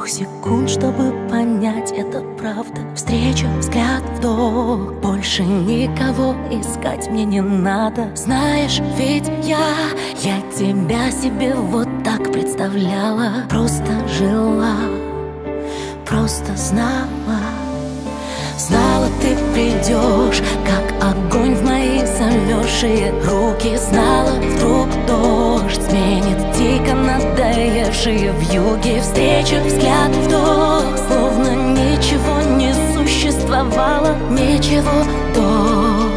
секунд, чтобы понять, это правда. Встреча, взгляд, вдох. Больше никого искать мне не надо. Знаешь, ведь я тебя себе вот так представляла. Просто жила, просто знала. Знала, ты придешь, как огонь в мои замерзшие руки. Знала, вдруг дождь сменит дико надоевшие вьюги. Встреча, взгляд, вдох, словно ничего не существовало, ничего до.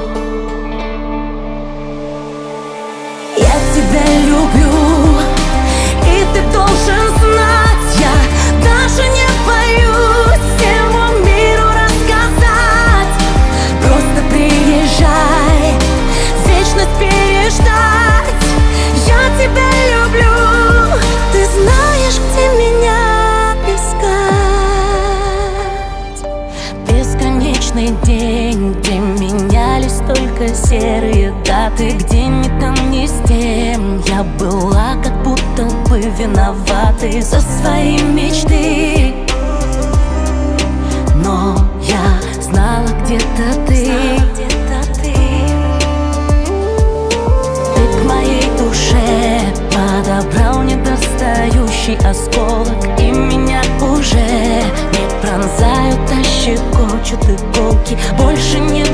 Я тебя люблю, и ты должен знать, я даже не боюсь всему миру рассказать. Просто приезжай, вечность переждать. Я тебя люблю, ты знаешь, где меня искать. Бесконечный день, где менялись только серые даты, где ни там, ни с тем я была как будто бы виноватой за свои мечты. Но я знала, где-то ты. Ты к моей душе подобрал недостающий осколок, и меня уже не пронзают, а щекочут иголки. Больше нет